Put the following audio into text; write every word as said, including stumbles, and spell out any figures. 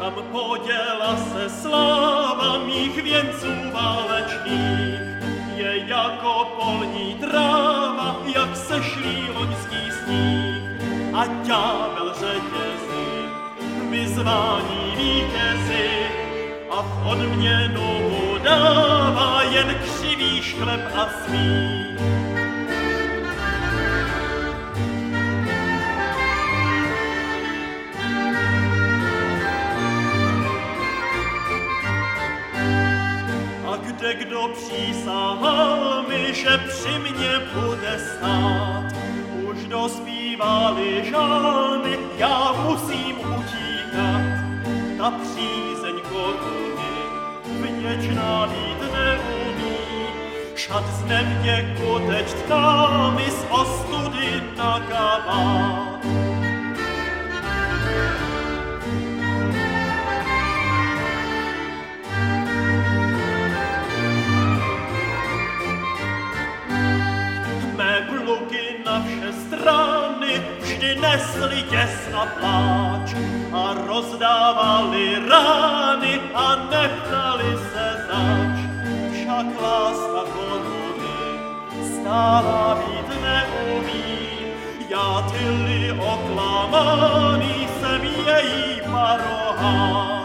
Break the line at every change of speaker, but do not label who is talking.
Kam poděla se sláva mých věnců válečných, je jako polní tráva, jak sešlý loňský sníh. A ďábel řetězy, vyzvání vítězy, a v odměnu mu dává jen křivý šklep a smích. Kde kdo přísahal mi, že při mně bude stát, už dospívali žalmy, já musím utíkat. Ta přízeň koruny vděčná být neumí, šat z nevděku teď tká mi z ostudy na kabát. Pluky na vše strany vždy nesli děs a pláč a rozdávali rány a neptali se zač. Však láska koruny stála být neumí, já tyli oklamaný jsem její parohán.